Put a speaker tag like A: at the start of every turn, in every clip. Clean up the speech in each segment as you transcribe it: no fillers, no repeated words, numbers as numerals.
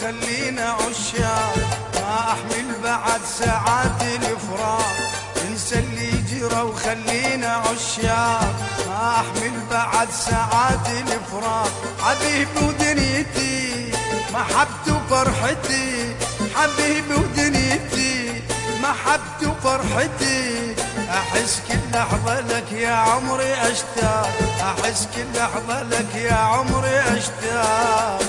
A: وخلينا عشاق، ما أحمل بعد ساعات الفراق. انسى اللي جرى وخلينا عشاق، ما أحمل بعد ساعات الفراق. حبيبي ودنيتي محبتي وفرحتي، حبيبي ودنيتي محبتي وفرحتي. أحس كل لحظة لك يا عمري أشتاق، أحس كل لحظة لك يا عمري أشتاق.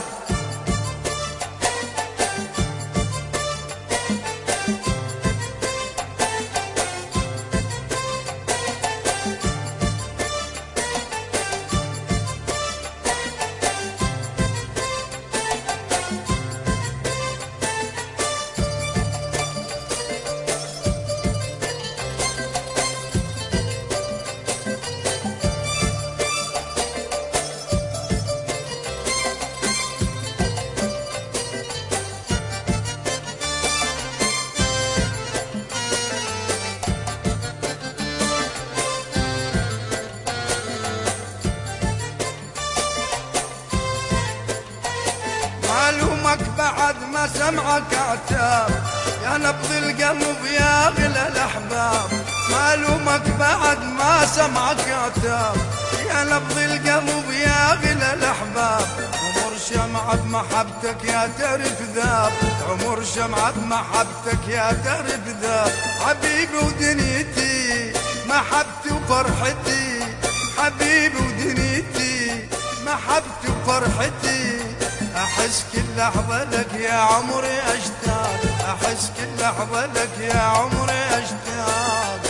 A: معلومك بعد ما سمعك عتاب، يا نبض القلب يا غلى الأحباب. معلومك بعد ما سمعك عتاب، يا نبض القلب يا غلى الأحباب. عمر شمعة بمحبتك يا تعرف ذاب، عمر شمعة بمحبتك يا تعرف ذاب. حبيبي ودنيتي محبتي وفرحتي، حبيبي ودنيتي محبتي وفرحتي. أحس كل لحظة لك يا عمري أشتاق، أحس كل لحظة لك يا عمري أشتاق.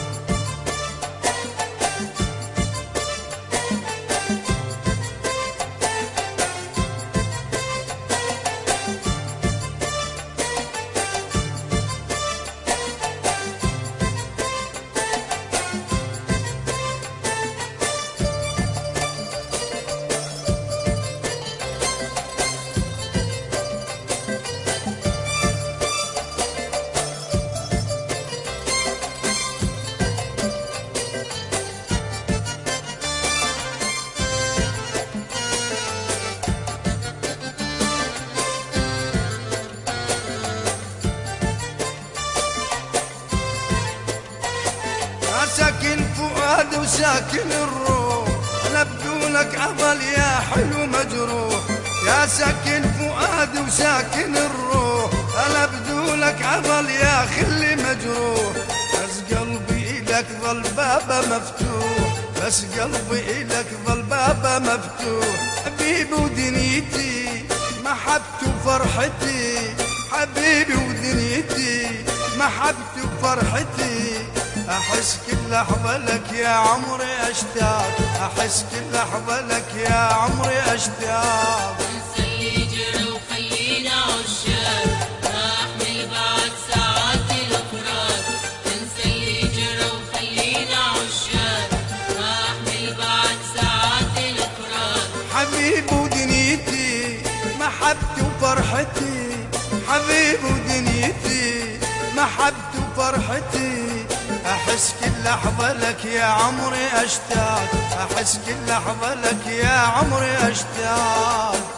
A: ساكن فؤاد وساكن الروح، أنا بدونك أظل يا حلو مجروح. يا ساكن فؤاد وساكن الروح، أنا بدونك أظل يا خلي مجروح. بس قلبي إلك ظل بابه مفتوح، بس قلبي إلك ظل بابه مفتوح. حبيبي ودنيتي محبتي وفرحتي، حبيبي ودنيتي محبتي وفرحتي. أحس كل لحظة لك يا عمري أشتاق، أحس كل لحظة لك يا عمري أشتاق.
B: انسى اللي جرى وخلينا عشاق، ما أحمل بعد ساعات الفراق. انسى اللي جرى وخلينا عشاق، ما أحمل بعد ساعات الفراق.
A: حبيبي ودنيتي محبتي وفرحتي، حبيبي ودنيتي محبتي وفرحتي. أحس كل لحظة لك يا عمري أشتاق، أحس كل لحظة لك يا عمري أشتاق.